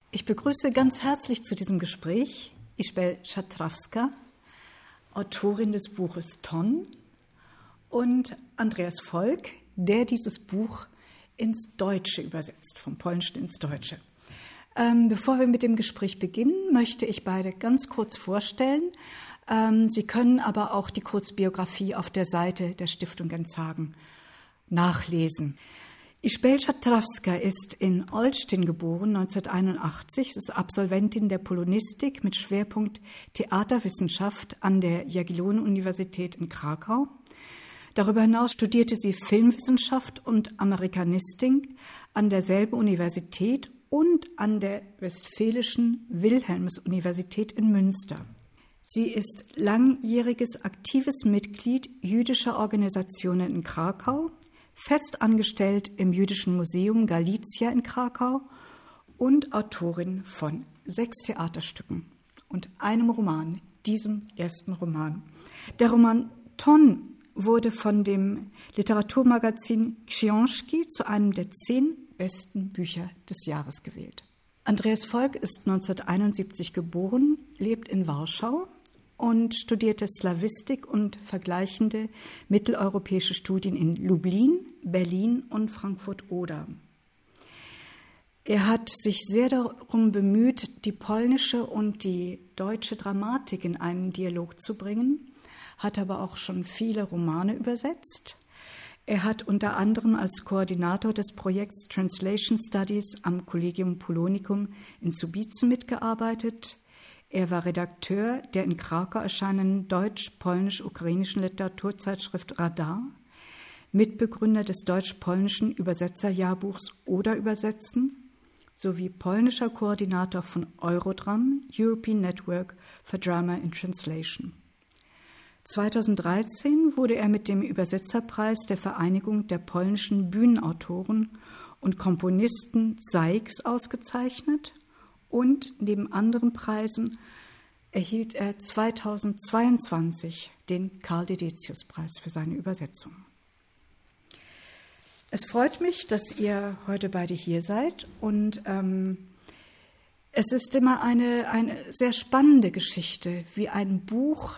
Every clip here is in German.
Ich begrüße ganz herzlich zu diesem Gespräch Izabel Szatrawska, Autorin des Buches Ton, und Andreas Volk, der dieses Buch ins Deutsche übersetzt, vom Polnischen ins Deutsche. Bevor wir mit dem Gespräch beginnen, möchte ich beide ganz kurz vorstellen. Sie können aber auch die Kurzbiografie auf der Seite der Stiftung Genshagen nachlesen. Izabel Szatrawska ist in Olsztyn geboren, 1981, ist Absolventin der Polonistik mit Schwerpunkt Theaterwissenschaft an der Jagiellonien-Universität in Krakau. Darüber hinaus studierte sie Filmwissenschaft und Amerikanistik an derselben Universität und an der Westfälischen Wilhelms-Universität in Münster. Sie ist langjähriges aktives Mitglied jüdischer Organisationen in Krakau, fest angestellt im Jüdischen Museum Galicia in Krakau und Autorin von 6 Theaterstücken und einem Roman, diesem ersten Roman. Der Roman Ton wurde von dem Literaturmagazin Książki zu einem der 10 besten Bücher des Jahres gewählt. Andreas Volk ist 1971 geboren, lebt in Warschau und studierte Slawistik und vergleichende mitteleuropäische Studien in Lublin, Berlin und Frankfurt-Oder. Er hat sich sehr darum bemüht, die polnische und die deutsche Dramatik in einen Dialog zu bringen, hat aber auch schon viele Romane übersetzt. Er hat unter anderem als Koordinator des Projekts Translation Studies am Collegium Polonicum in Słubice mitgearbeitet. Er war Redakteur der in Krakau erscheinenden deutsch-polnisch-ukrainischen Literaturzeitschrift Radar, Mitbegründer des deutsch-polnischen Übersetzerjahrbuchs Oder übersetzen sowie polnischer Koordinator von Eurodram, European Network for Drama in Translation. 2013 wurde er mit dem Übersetzerpreis der Vereinigung der polnischen Bühnenautoren und Komponisten ZAIKS ausgezeichnet und neben anderen Preisen erhielt er 2022 den Karl-Dedecius-Preis für seine Übersetzung. Es freut mich, dass ihr heute beide hier seid und es ist immer eine sehr spannende Geschichte, wie ein Buch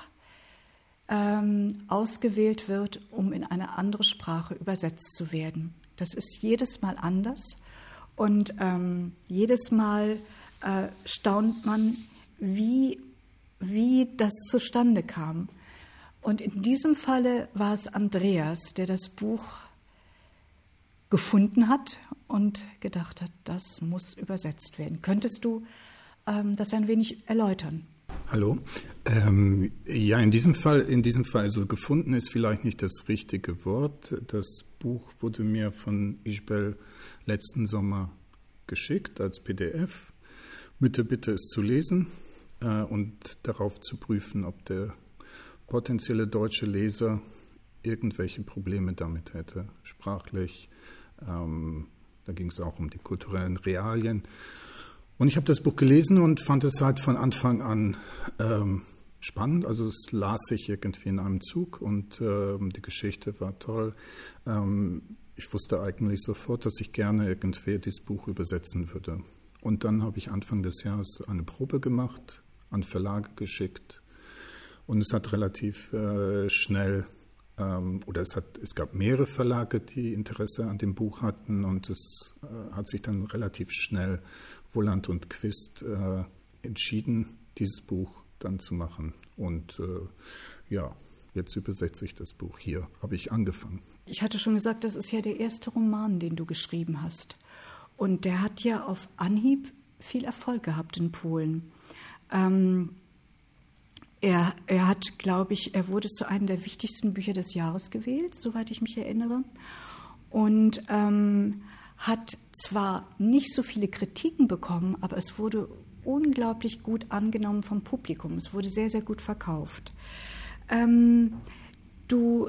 ausgewählt wird, um in eine andere Sprache übersetzt zu werden. Das ist jedes Mal anders und jedes Mal staunt man, wie das zustande kam. Und in diesem Falle war es Andreas, der das Buch gefunden hat und gedacht hat, das muss übersetzt werden. Könntest du das ein wenig erläutern? Hallo. Ja, in diesem Fall, also gefunden ist vielleicht nicht das richtige Wort. Das Buch wurde mir von Izabel letzten Sommer geschickt als PDF mit der Bitte, es zu lesen und darauf zu prüfen, ob der potenzielle deutsche Leser irgendwelche Probleme damit hätte, sprachlich. Da ging es auch um die kulturellen Realien. Und ich habe das Buch gelesen und fand es halt von Anfang an spannend. Also es las sich irgendwie in einem Zug und die Geschichte war toll. Ich wusste eigentlich sofort, dass ich gerne irgendwie dieses Buch übersetzen würde. Und dann habe ich Anfang des Jahres eine Probe gemacht, an Verlage geschickt. Und es hat relativ schnell, es gab mehrere Verlage, die Interesse an dem Buch hatten. Und es hat sich dann relativ schnell Wohland und Quist entschieden, dieses Buch dann zu machen. Und jetzt übersetze ich das Buch hier. Habe ich angefangen. Ich hatte schon gesagt, das ist ja der erste Roman, den du geschrieben hast. Und der hat ja auf Anhieb viel Erfolg gehabt in Polen. Er hat, glaube ich, er wurde zu einem der wichtigsten Bücher des Jahres gewählt, soweit ich mich erinnere. Und hat zwar nicht so viele Kritiken bekommen, aber es wurde unglaublich gut angenommen vom Publikum. Es wurde sehr, sehr gut verkauft. Du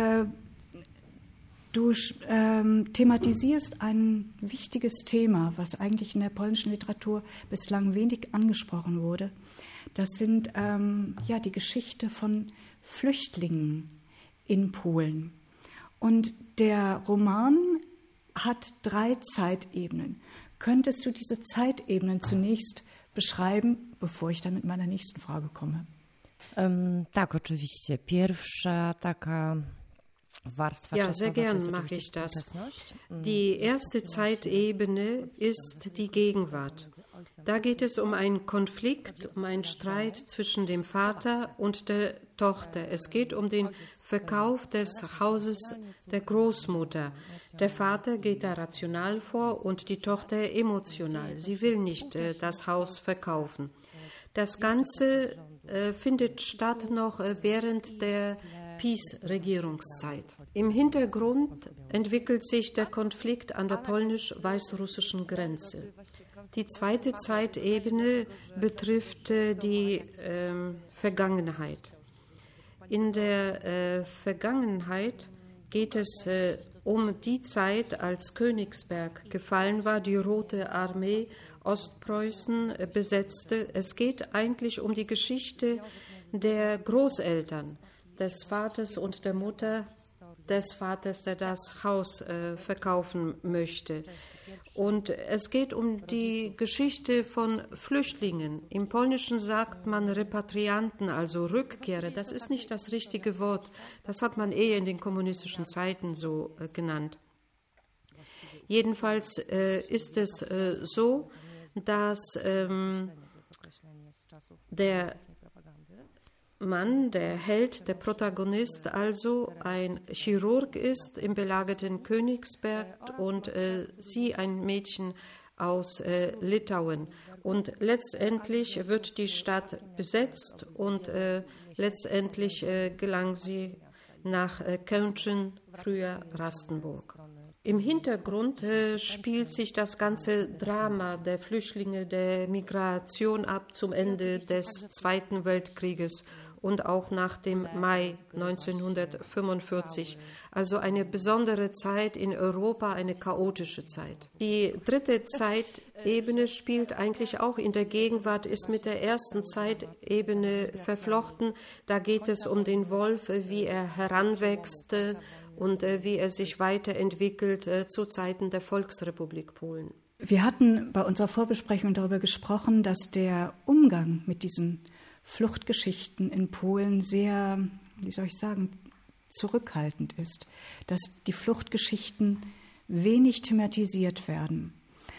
thematisierst ein wichtiges Thema, was eigentlich in der polnischen Literatur bislang wenig angesprochen wurde. Das sind die Geschichte von Flüchtlingen in Polen. Und der Roman hat 3 Zeitebenen. Könntest du diese Zeitebenen zunächst beschreiben, bevor ich dann mit meiner nächsten Frage komme? Tak, oczywiście. Pierwsza taka warstwa Ja, czasowa sehr to gern jest mache oczywiście ich das. współczesność. Die erste Zeitebene ist die Gegenwart. Da geht es um einen Konflikt, um einen Streit zwischen dem Vater und der Tochter. Es geht um den Verkauf des Hauses der Großmutter. Der Vater geht da rational vor und die Tochter emotional. Sie will nicht das Haus verkaufen. Das Ganze findet statt noch während der PiS-Regierungszeit. Im Hintergrund entwickelt sich der Konflikt an der polnisch-weißrussischen Grenze. Die zweite Zeitebene betrifft die Vergangenheit. In der Vergangenheit geht es um die Zeit, als Königsberg gefallen war, die Rote Armee Ostpreußen besetzte. Es geht eigentlich um die Geschichte der Großeltern, des Vaters und der Mutter des Vaters, der das Haus verkaufen möchte. Und es geht um die Geschichte von Flüchtlingen. Im Polnischen sagt man Repatrianten, also Rückkehrer. Das ist nicht das richtige Wort. Das hat man eher in den kommunistischen Zeiten so genannt. Jedenfalls ist es so, dass der Mann, der Held, der Protagonist, also ein Chirurg ist im belagerten Königsberg und sie ein Mädchen aus Litauen. Und letztendlich wird die Stadt besetzt und letztendlich gelangt sie nach Kölnchen, früher Rastenburg. Im Hintergrund spielt sich das ganze Drama der Flüchtlinge, der Migration ab zum Ende des Zweiten Weltkrieges und auch nach dem Mai 1945. Also eine besondere Zeit in Europa, eine chaotische Zeit. Die dritte Zeitebene spielt eigentlich auch in der Gegenwart, ist mit der ersten Zeitebene verflochten. Da geht es um den Wolf, wie er heranwächst und wie er sich weiterentwickelt zu Zeiten der Volksrepublik Polen. Wir hatten bei unserer Vorbesprechung darüber gesprochen, dass der Umgang mit diesen Fluchtgeschichten in Polen sehr, wie soll ich sagen, zurückhaltend ist, dass die Fluchtgeschichten wenig thematisiert werden.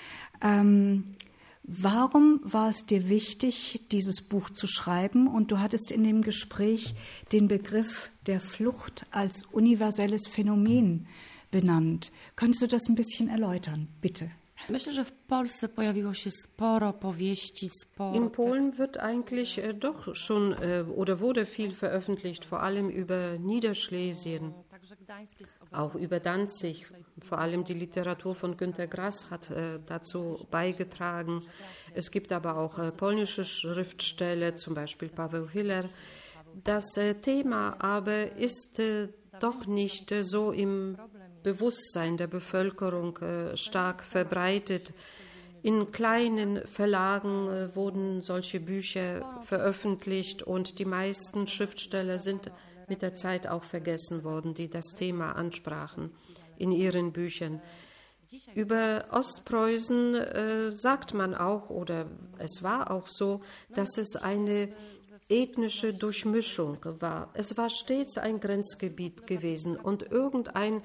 Warum war es dir wichtig, dieses Buch zu schreiben? Und du hattest in dem Gespräch den Begriff der Flucht als universelles Phänomen benannt. Könntest du das ein bisschen erläutern, bitte? Myślę, że w Polsce pojawiło się sporo powieści, sporo In Polen wird eigentlich doch schon oder wurde viel veröffentlicht, vor allem über Niederschlesien, auch über Danzig. Vor allem die Literatur von Günter Grass hat dazu beigetragen. Es gibt aber auch polnische Schriftsteller, zum Beispiel Paweł Hiller. Das Thema aber ist doch nicht so im Bewusstsein der Bevölkerung stark verbreitet. In kleinen Verlagen wurden solche Bücher veröffentlicht und die meisten Schriftsteller sind mit der Zeit auch vergessen worden, die das Thema ansprachen in ihren Büchern. Über Ostpreußen sagt man auch, oder es war auch so, dass es eine ethnische Durchmischung war. Es war stets ein Grenzgebiet gewesen und irgendein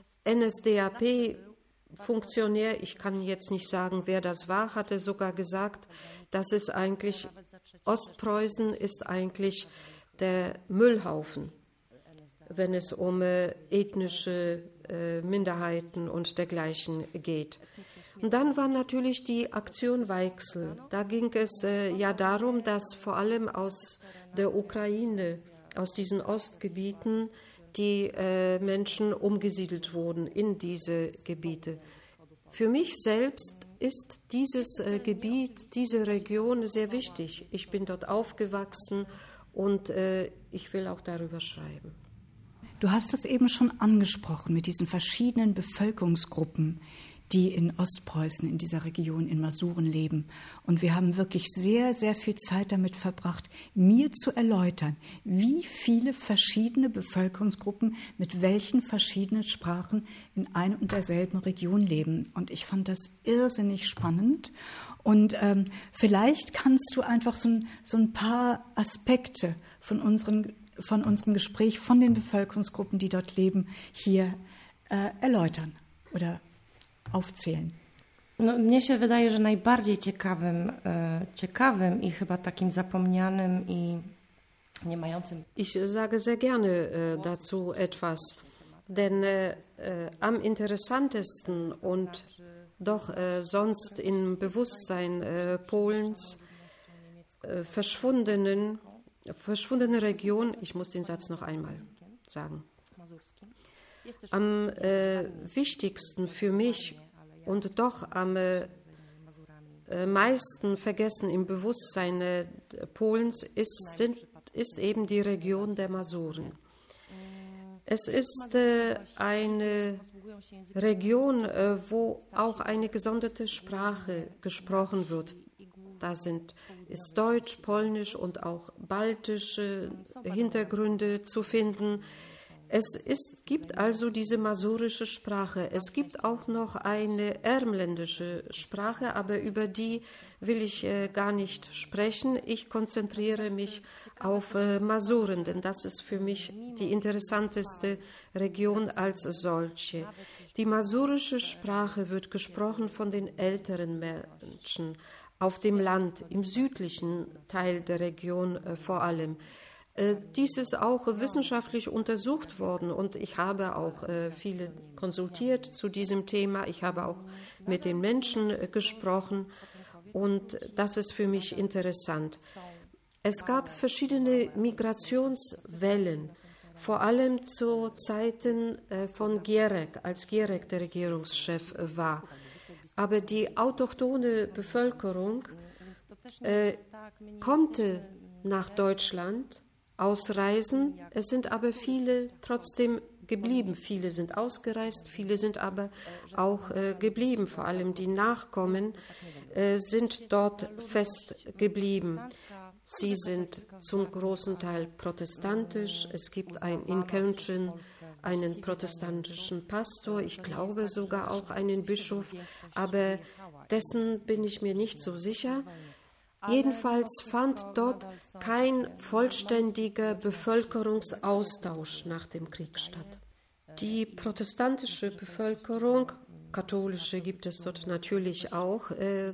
NSDAP-Funktionär, ich kann jetzt nicht sagen, wer das war, hatte sogar gesagt, dass es eigentlich, Ostpreußen ist eigentlich der Müllhaufen, wenn es um ethnische Minderheiten und dergleichen geht. Und dann war natürlich die Aktion Weichsel. Da ging es ja darum, dass vor allem aus der Ukraine, aus diesen Ostgebieten, die Menschen umgesiedelt wurden in diese Gebiete. Für mich selbst ist dieses Gebiet, diese Region sehr wichtig. Ich bin dort aufgewachsen und ich will auch darüber schreiben. Du hast es eben schon angesprochen mit diesen verschiedenen Bevölkerungsgruppen, die in Ostpreußen, in dieser Region, in Masuren leben. Und wir haben wirklich sehr, sehr viel Zeit damit verbracht, mir zu erläutern, wie viele verschiedene Bevölkerungsgruppen mit welchen verschiedenen Sprachen in ein und derselben Region leben. Und ich fand das irrsinnig spannend. Und vielleicht kannst du einfach so ein paar Aspekte von unserem Gespräch, von den Bevölkerungsgruppen, die dort leben, hier erläutern oder aufzählen. No, mnie się wydaje, że najbardziej ciekawym i chyba takim zapomnianym i nie mającym... Ich sage sehr gerne dazu etwas, denn am interessantesten und doch sonst im Bewusstsein Polens verschwundene Region, ich muss den Satz noch einmal sagen, am wichtigsten für mich und doch am meisten vergessen im Bewusstsein Polens ist eben die Region der Masuren. Es ist eine Region, wo auch eine gesonderte Sprache gesprochen wird. Da ist Deutsch, Polnisch und auch baltische Hintergründe zu finden. Gibt also diese masurische Sprache. Es gibt auch noch eine ermländische Sprache, aber über die will ich gar nicht sprechen. Ich konzentriere mich auf Masuren, denn das ist für mich die interessanteste Region als solche. Die masurische Sprache wird gesprochen von den älteren Menschen auf dem Land, im südlichen Teil der Region vor allem. Dies ist auch wissenschaftlich untersucht worden und ich habe auch viele konsultiert zu diesem Thema. Ich habe auch mit den Menschen gesprochen und das ist für mich interessant. Es gab verschiedene Migrationswellen, vor allem zu Zeiten von Gierek, als Gierek der Regierungschef war. Aber die autochthone Bevölkerung konnte nach Deutschland ausreisen. Es sind aber viele trotzdem geblieben. Viele sind ausgereist, viele sind aber auch geblieben. Vor allem die Nachkommen sind dort fest geblieben. Sie sind zum großen Teil protestantisch. Es gibt in Kölnchen einen protestantischen Pastor, ich glaube sogar auch einen Bischof, aber dessen bin ich mir nicht so sicher. Jedenfalls fand dort kein vollständiger Bevölkerungsaustausch nach dem Krieg statt. Die protestantische Bevölkerung, katholische gibt es dort natürlich auch,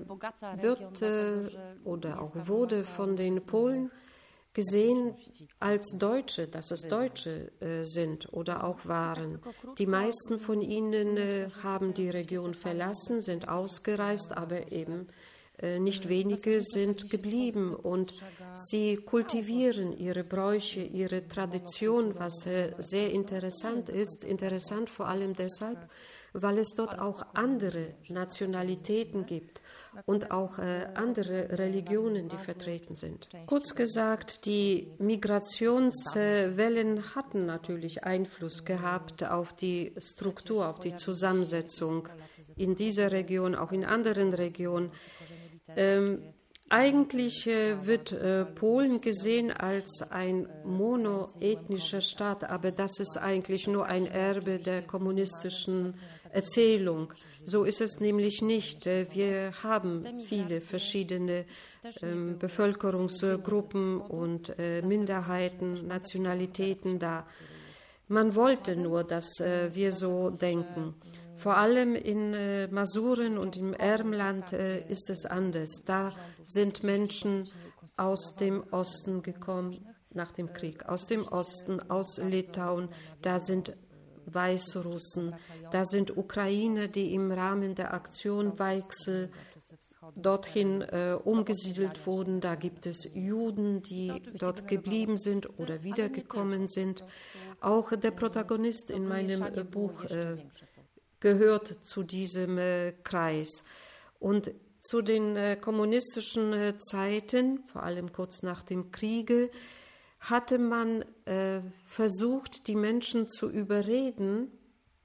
wurde von den Polen gesehen als Deutsche, dass es Deutsche sind oder auch waren. Die meisten von ihnen haben die Region verlassen, sind ausgereist, aber eben nicht wenige sind geblieben und sie kultivieren ihre Bräuche, ihre Tradition, was sehr interessant ist. Interessant vor allem deshalb, weil es dort auch andere Nationalitäten gibt und auch andere Religionen, die vertreten sind. Kurz gesagt, die Migrationswellen hatten natürlich Einfluss gehabt auf die Struktur, auf die Zusammensetzung in dieser Region, auch in anderen Regionen. Eigentlich wird Polen gesehen als ein monoethnischer Staat, aber das ist eigentlich nur ein Erbe der kommunistischen Erzählung. So ist es nämlich nicht. Wir haben viele verschiedene Bevölkerungsgruppen und Minderheiten, Nationalitäten da. Man wollte nur, dass wir so denken. Vor allem in Masuren und im Ermland ist es anders. Da sind Menschen aus dem Osten gekommen, nach dem Krieg, aus dem Osten, aus Litauen. Da sind Weißrussen, da sind Ukrainer, die im Rahmen der Aktion Weichsel dorthin umgesiedelt wurden. Da gibt es Juden, die dort geblieben sind oder wiedergekommen sind. Auch der Protagonist in meinem Buch gehört zu diesem Kreis. Und zu den kommunistischen Zeiten, vor allem kurz nach dem Kriege, hatte man versucht, die Menschen zu überreden,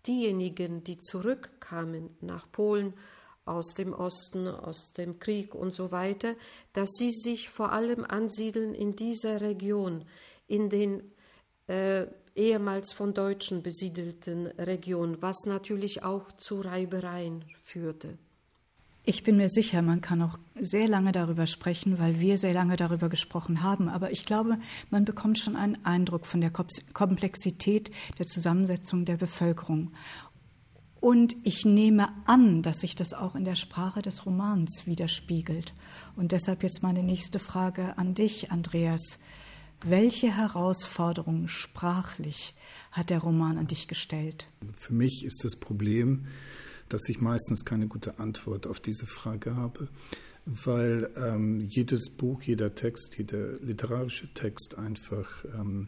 diejenigen, die zurückkamen nach Polen, aus dem Osten, aus dem Krieg und so weiter, dass sie sich vor allem ansiedeln in dieser Region, in den ehemals von Deutschen besiedelten Regionen, was natürlich auch zu Reibereien führte. Ich bin mir sicher, man kann auch sehr lange darüber sprechen, weil wir sehr lange darüber gesprochen haben. Aber ich glaube, man bekommt schon einen Eindruck von der Komplexität der Zusammensetzung der Bevölkerung. Und ich nehme an, dass sich das auch in der Sprache des Romans widerspiegelt. Und deshalb jetzt meine nächste Frage an dich, Andreas. Welche Herausforderungen sprachlich hat der Roman an dich gestellt? Für mich ist das Problem, dass ich meistens keine gute Antwort auf diese Frage habe, weil jedes Buch, jeder Text, jeder literarische Text einfach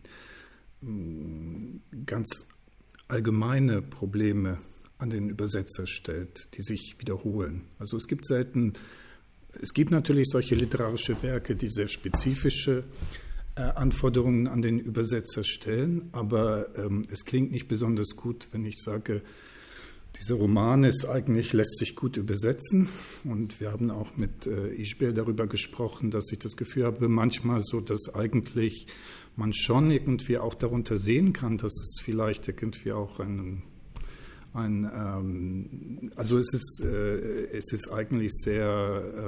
ganz allgemeine Probleme an den Übersetzer stellt, die sich wiederholen. Also es gibt natürlich solche literarische Werke, die sehr spezifische Anforderungen an den Übersetzer stellen, aber es klingt nicht besonders gut, wenn ich sage, dieser Roman lässt sich gut übersetzen, und wir haben auch mit Isbel darüber gesprochen, dass ich das Gefühl habe, manchmal so, dass eigentlich man schon irgendwie auch darunter sehen kann, dass es vielleicht irgendwie auch also es ist eigentlich sehr,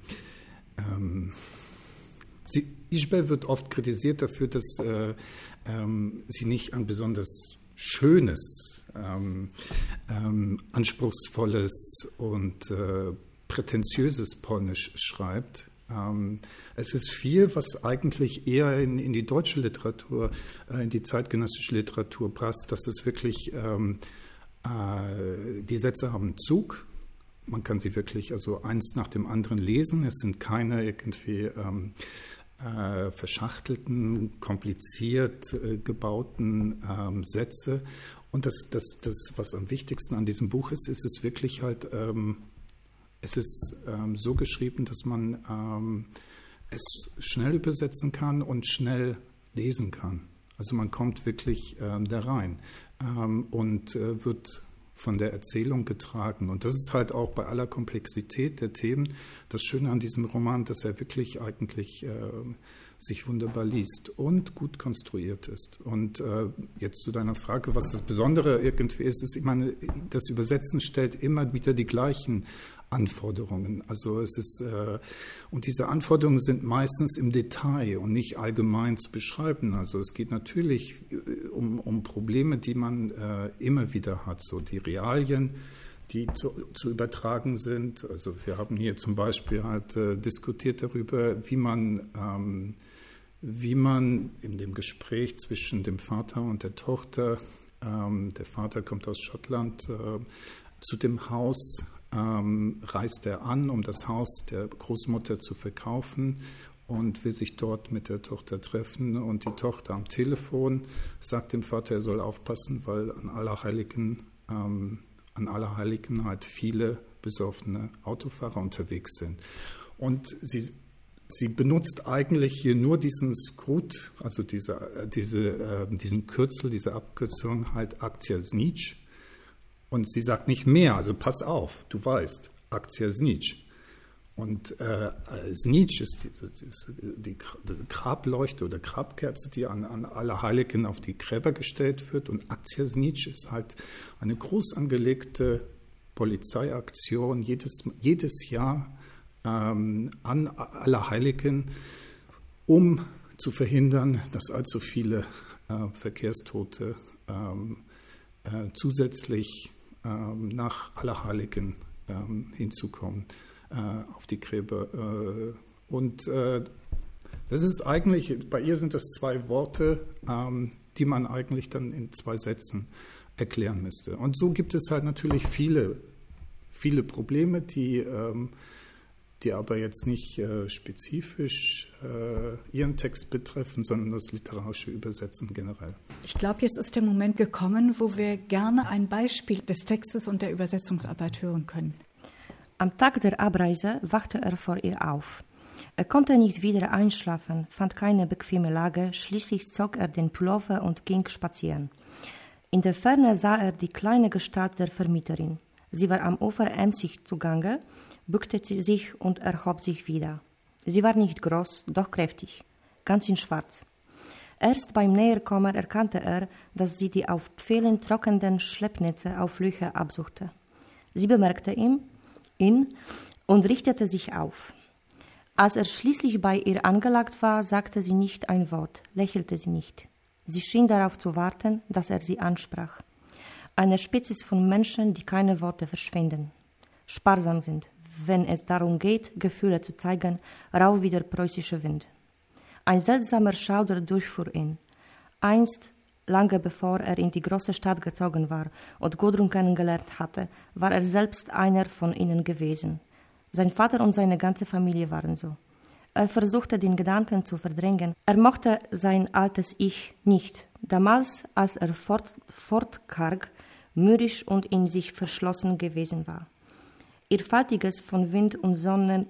Isbel wird oft kritisiert dafür, dass sie nicht ein besonders schönes, anspruchsvolles und prätentiöses Polnisch schreibt. Es ist viel, was eigentlich eher in die deutsche Literatur, in die zeitgenössische Literatur passt, dass es wirklich die Sätze haben Zug. Man kann sie wirklich also eins nach dem anderen lesen. Es sind keine irgendwie verschachtelten, kompliziert gebauten Sätze. Und das, was am wichtigsten an diesem Buch ist, ist es wirklich halt, es ist so geschrieben, dass man es schnell übersetzen kann und schnell lesen kann. Also man kommt wirklich da rein und wird von der Erzählung getragen. Und das ist halt auch bei aller Komplexität der Themen das Schöne an diesem Roman, dass er wirklich eigentlich sich wunderbar liest und gut konstruiert ist. Und jetzt zu deiner Frage, was das Besondere irgendwie ist, ich meine, das Übersetzen stellt immer wieder die gleichen Anforderungen. Also es ist, und diese Anforderungen sind meistens im Detail und nicht allgemein zu beschreiben. Also es geht natürlich um Probleme, die man immer wieder hat, so die Realien, die zu übertragen sind. Also wir haben hier zum Beispiel halt diskutiert darüber, wie man in dem Gespräch zwischen dem Vater und der Tochter, der Vater kommt aus Schottland, zu dem Haus reist er an, um das Haus der Großmutter zu verkaufen, und will sich dort mit der Tochter treffen. Und die Tochter am Telefon sagt dem Vater, er soll aufpassen, weil an Allerheiligen halt viele besoffene Autofahrer unterwegs sind. Und sie benutzt eigentlich hier nur diesen Skrót, also diesen Kürzel, diese Abkürzung halt Akcja Znicz. Und sie sagt nicht mehr, also pass auf, du weißt, Akcja Znicz. Und Znicz ist die Grableuchte oder Grabkerze, die an Allerheiligen auf die Gräber gestellt wird. Und Akcja Znicz ist halt eine groß angelegte Polizeiaktion jedes Jahr an Allerheiligen, um zu verhindern, dass allzu viele Verkehrstote zusätzlich nach Allerheiligen hinzukommen auf die Gräber. Und das ist eigentlich, bei ihr sind das 2 Worte, die man eigentlich dann in 2 Sätzen erklären müsste. Und so gibt es halt natürlich viele Probleme, die aber jetzt nicht spezifisch ihren Text betreffen, sondern das literarische Übersetzen generell. Ich glaube, jetzt ist der Moment gekommen, wo wir gerne ein Beispiel des Textes und der Übersetzungsarbeit hören können. Am Tag der Abreise wachte vor ihr auf. Konnte nicht wieder einschlafen, fand keine bequeme Lage, schließlich zog den Pullover und ging spazieren. In der Ferne sah er die kleine Gestalt der Vermieterin. Sie war am Ufer emsig zugange, bückte sich und erhob sich wieder. Sie war nicht groß, doch kräftig, ganz in Schwarz. Erst beim Näherkommen erkannte er, dass sie die auf Pfählen trockenden Schleppnetze auf Löcher absuchte. Sie bemerkte ihn und richtete sich auf. Als er schließlich bei ihr angelangt war, sagte sie nicht ein Wort, lächelte sie nicht. Sie schien darauf zu warten, dass er sie ansprach. Eine Spezies von Menschen, die keine Worte verschwenden, sparsam sind, wenn es darum geht, Gefühle zu zeigen, rau wie der preußische Wind. Ein seltsamer Schauder durchfuhr ihn. Einst, lange bevor er in die große Stadt gezogen war und Gudrun kennengelernt hatte, war er selbst einer von ihnen gewesen. Sein Vater und seine ganze Familie waren so. Er versuchte, den Gedanken zu verdrängen. Er mochte sein altes Ich nicht. Damals, als er fortkarg, mürrisch und in sich verschlossen gewesen war. Ihr faltiges von Wind und Sonne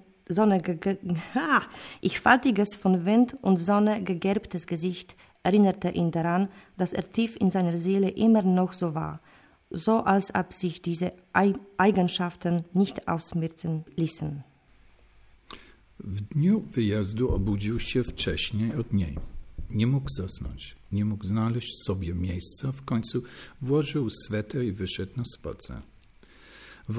gegerbtes Gesicht erinnerte ihn daran, dass er tief in seiner Seele immer noch so war, so als ob sich diese Eigenschaften nicht ausmerzen ließen. W dniu wyjazdu obudził się wcześniej od niej. Nie mógł zasnąć, nie mógł znaleźć sobie miejsca, w końcu włożył sweter i wyszedł na spacer. W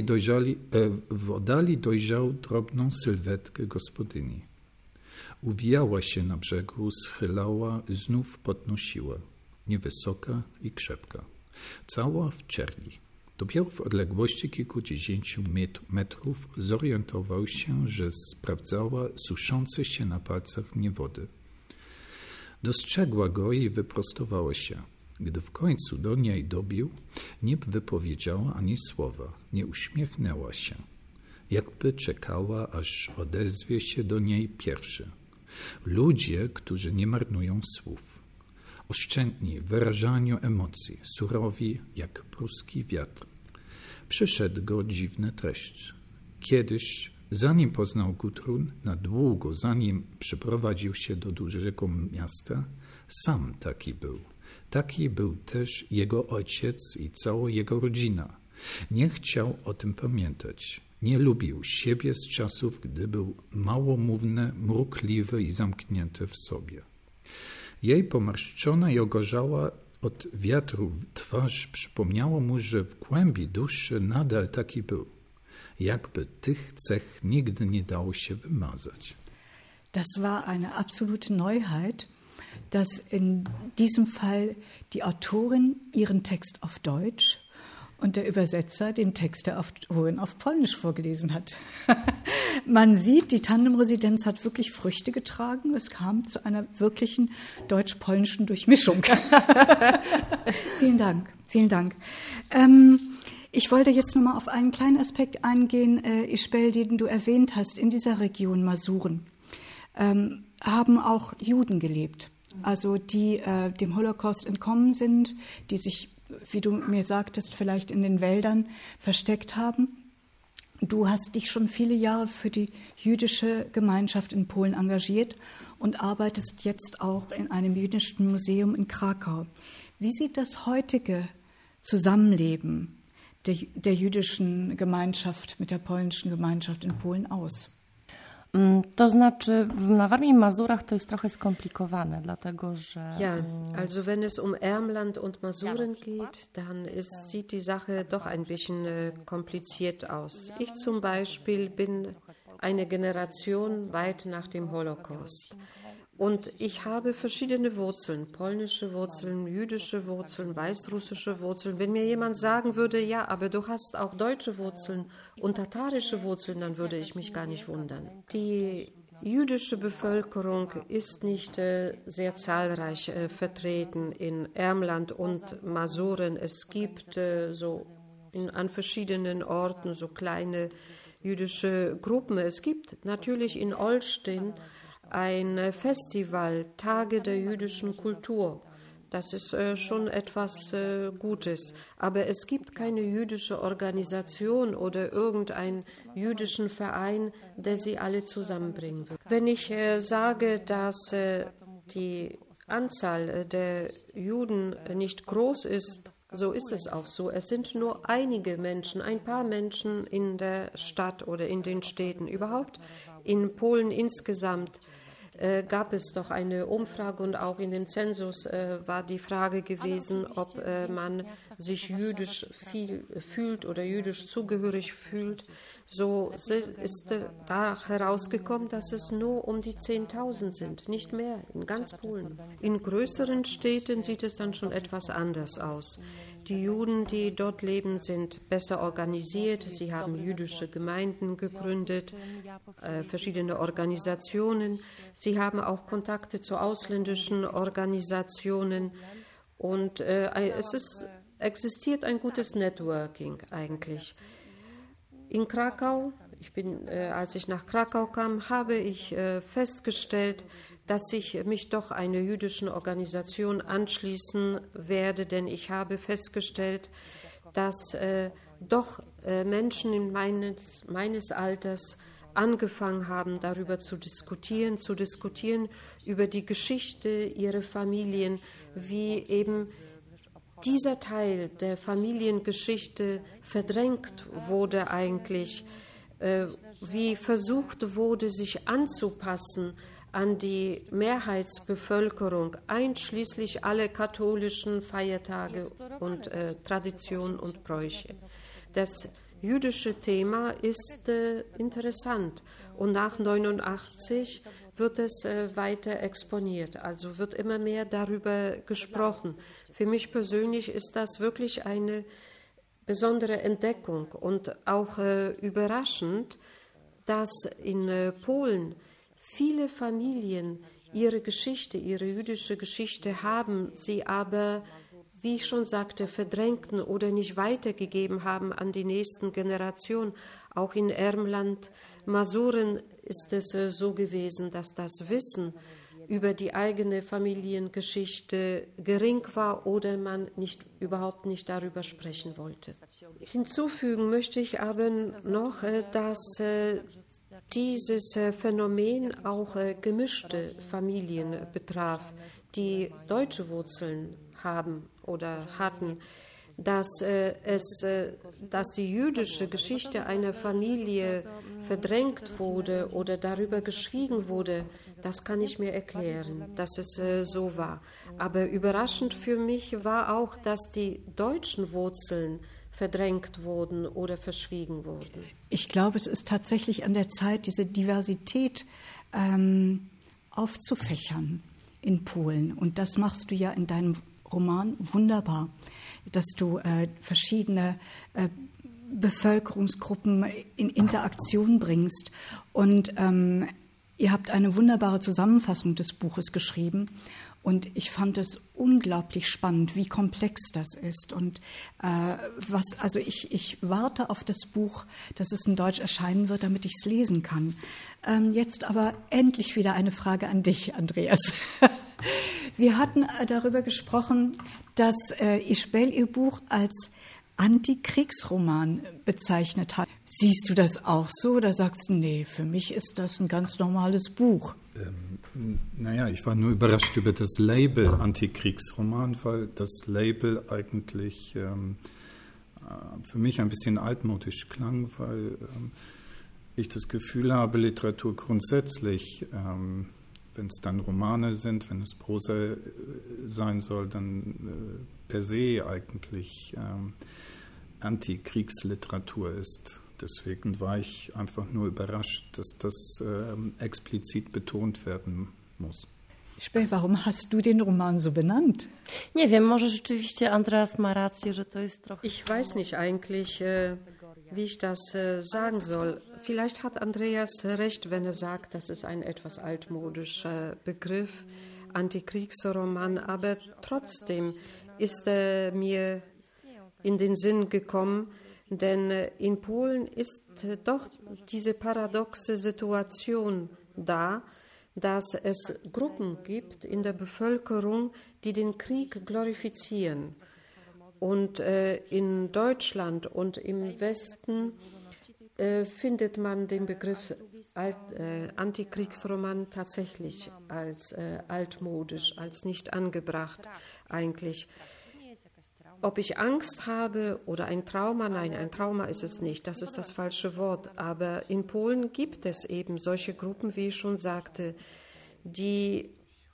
oddali dojrzał drobną sylwetkę gospodyni. Uwijała się na brzegu, schylała, znów podnosiła, niewysoka i krzepka, cała w czerni. Dopiero w odległości kilkudziesięciu metrów zorientował się, że sprawdzała suszące się na palcach niewody. Dostrzegła go i wyprostowała się. Gdy w końcu do niej dobił, nie wypowiedziała ani słowa, nie uśmiechnęła się, jakby czekała, aż odezwie się do niej pierwszy. Ludzie, którzy nie marnują słów, oszczędni w wyrażaniu emocji, surowi jak pruski wiatr. Przyszedł go dziwny dreszcz. Kiedyś, zanim poznał Gudrun, na długo zanim przyprowadził się do dużego miasta, sam taki był. Taki był też jego ojciec i cała jego rodzina. Nie chciał o tym pamiętać. Nie lubił siebie z czasów, gdy był małomówny, mrukliwy i zamknięty w sobie. Jej pomarszczona i ogorzała od wiatru twarz przypomniała mu, że w głębi duszy nadal taki był. Jakby tych cech nigdy nie dało się wymazać. Das war eine absolute Neuheit, dass in diesem Fall die Autorin ihren Text auf Deutsch und der Übersetzer den Text der Autorin auf Polnisch vorgelesen hat. Man sieht, die Tandemresidenz hat wirklich Früchte getragen. Es kam zu einer wirklichen deutsch-polnischen Durchmischung. Vielen Dank, vielen Dank. Ich wollte jetzt nochmal auf einen kleinen Aspekt eingehen, Isabel, den du erwähnt hast. In dieser Region Masuren haben auch Juden gelebt, also die dem Holocaust entkommen sind, die sich, wie du mir sagtest, vielleicht in den Wäldern versteckt haben. Du hast dich schon viele Jahre für die jüdische Gemeinschaft in Polen engagiert und arbeitest jetzt auch in einem jüdischen Museum in Krakau. Wie sieht das heutige Zusammenleben der jüdischen Gemeinschaft mit der polnischen Gemeinschaft in Polen aus? To znaczy, na Warmii i Mazurach to jest trochę skomplikowane, dlatego że... Ja, also wenn es um Ermland und Masuren geht, dann sieht die Sache doch ein bisschen kompliziert aus. Ich zum Beispiel bin eine Generation weit nach dem Holocaust. Und ich habe verschiedene Wurzeln, polnische Wurzeln, jüdische Wurzeln, weißrussische Wurzeln. Wenn mir jemand sagen würde, ja, aber du hast auch deutsche Wurzeln und tatarische Wurzeln, dann würde ich mich gar nicht wundern. Die jüdische Bevölkerung ist nicht sehr zahlreich vertreten in Ermland und Masuren. Es gibt an verschiedenen Orten so kleine jüdische Gruppen. Es gibt natürlich in Olsztyn ein Festival, Tage der jüdischen Kultur. Das ist schon etwas Gutes. Aber es gibt keine jüdische Organisation oder irgendeinen jüdischen Verein, der sie alle zusammenbringen wird. Wenn ich sage, dass die Anzahl der Juden nicht groß ist, so ist es auch so. Es sind nur einige Menschen, ein paar Menschen in der Stadt oder in den Städten. Überhaupt in Polen insgesamt gab es doch eine Umfrage und auch in den Zensus war die Frage gewesen, ob man sich jüdisch fühlt oder jüdisch zugehörig fühlt. So ist da herausgekommen, dass es nur um die 10.000 sind, nicht mehr, in ganz Polen. In größeren Städten sieht es dann schon etwas anders aus. Die Juden, die dort leben, sind besser organisiert. Sie haben jüdische Gemeinden gegründet, verschiedene Organisationen. Sie haben auch Kontakte zu ausländischen Organisationen. Und existiert ein gutes Networking eigentlich. In Krakau, als ich nach Krakau kam, habe ich festgestellt, dass ich mich doch einer jüdischen Organisation anschließen werde, denn ich habe festgestellt, dass doch Menschen meines Alters angefangen haben, darüber zu diskutieren über die Geschichte ihrer Familien, wie eben dieser Teil der Familiengeschichte verdrängt wurde eigentlich, wie versucht wurde, sich anzupassen an die Mehrheitsbevölkerung, einschließlich alle katholischen Feiertage und Traditionen und Bräuche. Das jüdische Thema ist interessant und nach 1989 wird es weiter exponiert, also wird immer mehr darüber gesprochen. Für mich persönlich ist das wirklich eine besondere Entdeckung und auch überraschend, dass in Polen viele Familien ihre Geschichte, ihre jüdische Geschichte haben, sie aber, wie ich schon sagte, verdrängten oder nicht weitergegeben haben an die nächsten Generationen. Auch in Ermland, Masuren ist es so gewesen, dass das Wissen über die eigene Familiengeschichte gering war oder man überhaupt nicht darüber sprechen wollte. Hinzufügen möchte ich aber noch, dass dieses Phänomen auch gemischte Familien betraf, die deutsche Wurzeln haben oder hatten, dass die jüdische Geschichte einer Familie verdrängt wurde oder darüber geschwiegen wurde, das kann ich mir erklären, dass es so war. Aber überraschend für mich war auch, dass die deutschen Wurzeln verdrängt wurden oder verschwiegen wurden. Ich glaube, es ist tatsächlich an der Zeit, diese Diversität aufzufächern in Polen. Und das machst du ja in deinem Roman wunderbar, dass du verschiedene Bevölkerungsgruppen in Interaktion bringst. Und ihr habt eine wunderbare Zusammenfassung des Buches geschrieben. Und ich fand es unglaublich spannend, wie komplex das ist. Und ich warte auf das Buch, dass es in Deutsch erscheinen wird, damit ich es lesen kann. Jetzt aber endlich wieder eine Frage an dich, Andreas. Wir hatten darüber gesprochen, dass Isbel ihr Buch als Antikriegsroman bezeichnet hat. Siehst du das auch so oder sagst du, nee, für mich ist das ein ganz normales Buch? Ich war nur überrascht über das Label Antikriegsroman, weil das Label eigentlich für mich ein bisschen altmodisch klang, weil ich das Gefühl habe, Literatur grundsätzlich, wenn es dann Romane sind, wenn es Prosa sein soll, dann per se eigentlich Antikriegsliteratur ist. Deswegen war ich einfach nur überrascht, dass das explizit betont werden muss. Isbel, warum hast du den Roman so benannt? Nie wiem, może rzeczywiście Andreas ma rację, że to jest trochę... Ich weiß nicht eigentlich, wie ich das sagen soll. Vielleicht hat Andreas recht, wenn er sagt, das ist ein etwas altmodischer Begriff, Antikriegsroman, aber trotzdem ist er mir in den Sinn gekommen, denn in Polen ist doch diese paradoxe Situation da, dass es Gruppen gibt in der Bevölkerung, die den Krieg glorifizieren. Und in Deutschland und im Westen findet man den Begriff Antikriegsroman tatsächlich als altmodisch, als nicht angebracht eigentlich. Ob ich Angst habe oder ein Trauma, nein, ein Trauma ist es nicht, das ist das falsche Wort. Aber in Polen gibt es eben solche Gruppen, wie ich schon sagte, die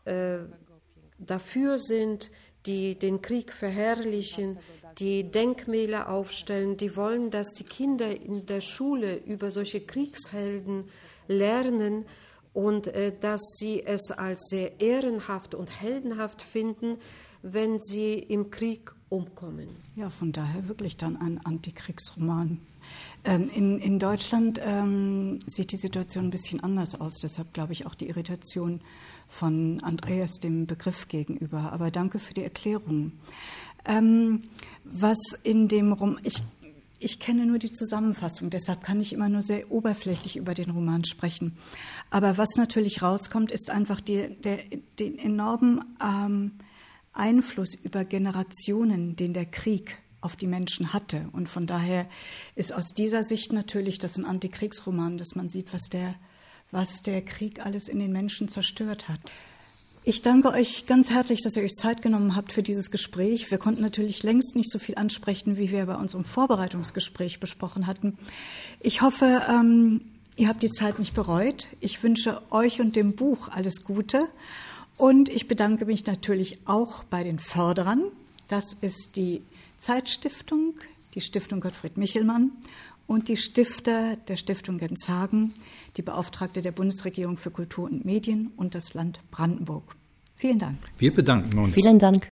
dafür sind, die den Krieg verherrlichen, die Denkmäler aufstellen, die wollen, dass die Kinder in der Schule über solche Kriegshelden lernen und dass sie es als sehr ehrenhaft und heldenhaft finden, wenn sie im Krieg umkommen. Ja, von daher wirklich dann ein Antikriegsroman. In Deutschland sieht die Situation ein bisschen anders aus, deshalb glaube ich auch die Irritation von Andreas dem Begriff gegenüber. Aber danke für die Erklärung. Was in dem Roman, ich kenne nur die Zusammenfassung, deshalb kann ich immer nur sehr oberflächlich über den Roman sprechen. Aber was natürlich rauskommt, ist einfach den enormen Einfluss über Generationen, den der Krieg auf die Menschen hatte. Und von daher ist aus dieser Sicht natürlich das ein Antikriegsroman, dass man sieht, was der Krieg alles in den Menschen zerstört hat. Ich danke euch ganz herzlich, dass ihr euch Zeit genommen habt für dieses Gespräch. Wir konnten natürlich längst nicht so viel ansprechen, wie wir bei unserem Vorbereitungsgespräch besprochen hatten. Ich hoffe, ihr habt die Zeit nicht bereut. Ich wünsche euch und dem Buch alles Gute. Und ich bedanke mich natürlich auch bei den Förderern. Das ist die Zeitstiftung, die Stiftung Gottfried Michelmann und die Stifter der Stiftung Genshagen, die Beauftragte der Bundesregierung für Kultur und Medien und das Land Brandenburg. Vielen Dank. Wir bedanken uns. Vielen Dank.